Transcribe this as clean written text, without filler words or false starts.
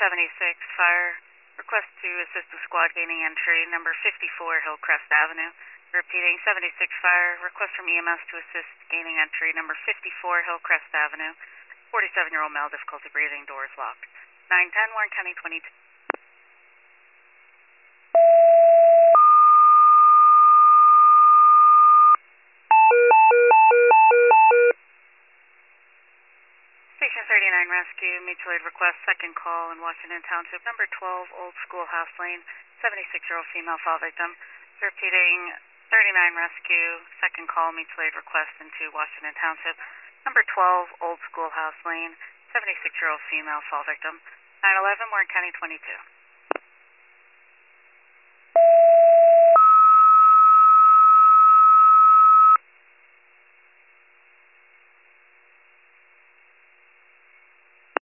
76 fire. Request to assist the squad gaining entry, number 54 Hillcrest Avenue. Repeating, 76 fire. Request from EMS to assist gaining entry, number 54 Hillcrest Avenue. 47-year-old male, difficulty breathing, doors locked. 910 Warren County 22. Station 39 Rescue, mutual aid request, second call in Washington Township, number 12 Old Schoolhouse Lane, 76-year-old female fall victim. Repeating, 39 Rescue, second call, mutual aid request into Washington Township, number 12 Old Schoolhouse Lane, 76-year-old female fall victim. 911 Warren County 22.